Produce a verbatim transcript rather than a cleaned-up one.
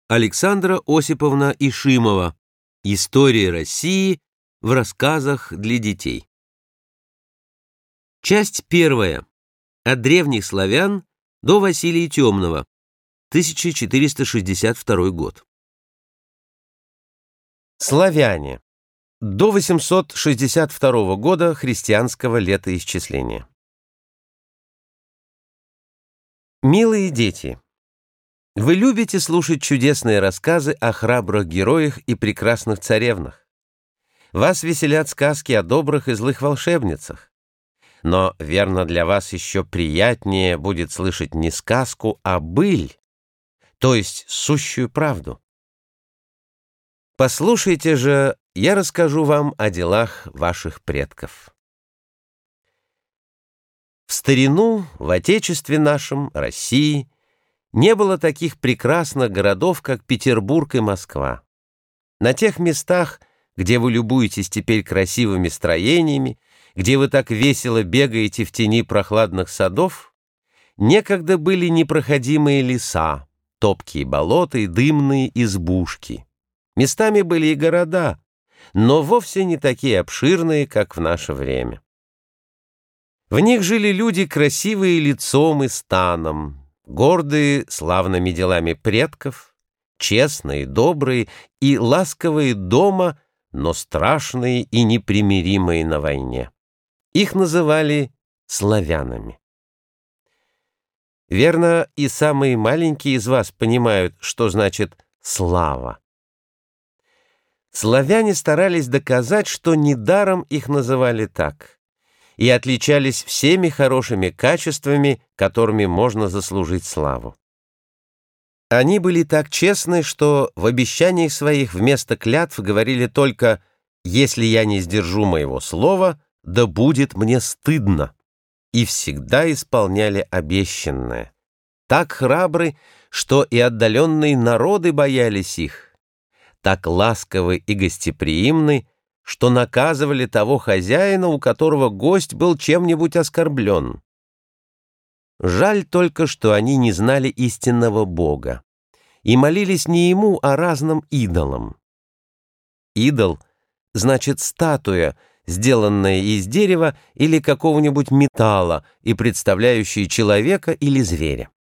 Александра Осиповна Ишимова. История России в рассказах для детей. Часть первая. От древних славян до Василия Темного. тысяча четыреста шестьдесят второй год. Славяне. До восемьсот шестьдесят второго года христианского летоисчисления. Милые дети, вы любите слушать чудесные рассказы о храбрых героях и прекрасных царевнах. Вас веселят сказки о добрых и злых волшебницах. Но, верно, для вас еще приятнее будет слышать не сказку, а быль, то есть сущую правду. Послушайте же, я расскажу вам о делах ваших предков. В старину, в Отечестве нашем, России, не было таких прекрасных городов, как Петербург и Москва. На тех местах, где вы любуетесь теперь красивыми строениями, где вы так весело бегаете в тени прохладных садов, некогда были непроходимые леса, топкие болота и дымные избушки. Местами были и города, но вовсе не такие обширные, как в наше время. В них жили люди красивые лицом и станом, гордые славными делами предков, честные, добрые и ласковые дома, но страшные и непримиримые на войне. Их называли славянами. Верно, и самые маленькие из вас понимают, что значит «слава». Славяне старались доказать, что недаром их называли так, и отличались всеми хорошими качествами, которыми можно заслужить славу. Они были так честны, что в обещаниях своих вместо клятв говорили только «если я не сдержу моего слова, да будет мне стыдно», и всегда исполняли обещанное. Так храбры, что и отдаленные народы боялись их, так ласковы и гостеприимны, что наказывали того хозяина, у которого гость был чем-нибудь оскорблен. Жаль только, что они не знали истинного Бога и молились не ему, а разным идолам. Идол значит статуя, сделанная из дерева или какого-нибудь металла и представляющая человека или зверя.